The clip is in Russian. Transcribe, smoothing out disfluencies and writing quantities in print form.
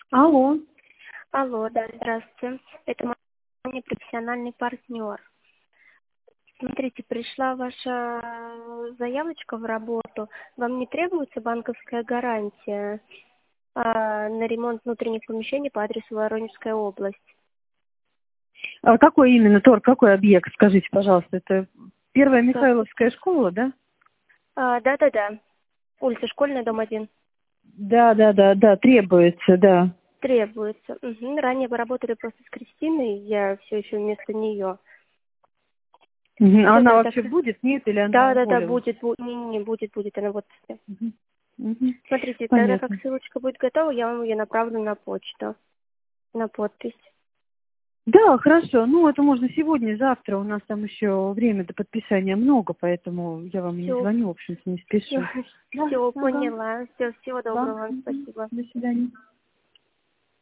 Алло. Алло, да, здравствуйте. Это мой профессиональный партнер. Смотрите, пришла ваша заявочка в работу. Вам не требуется банковская гарантия на ремонт внутренних помещений по адресу Воронежская область? А какой именно торг, какой объект, скажите, пожалуйста, это Первая Что? Михайловская школа, да? Да. Улица Школьная, дом 1. Да, требуется, да. Требуется. Угу. Ранее вы работали просто с Кристиной, я все еще вместо нее. Мгм. А Все, она да, вообще так. будет, нет, или она Да, уволилась? будет, не, будет, она вот. Мгм. Мгм. Смотрите, тогда как Понятно. ссылочка будет готова, я вам ее направлю на почту, на подпись. Да, хорошо. Ну, это можно сегодня, завтра. У нас там еще время до подписания много, поэтому я вам и не Все, звоню, в общем-то, не спешу. Да, все, ага. поняла. Все, всего Да. доброго вам, Мгм. спасибо. До свидания.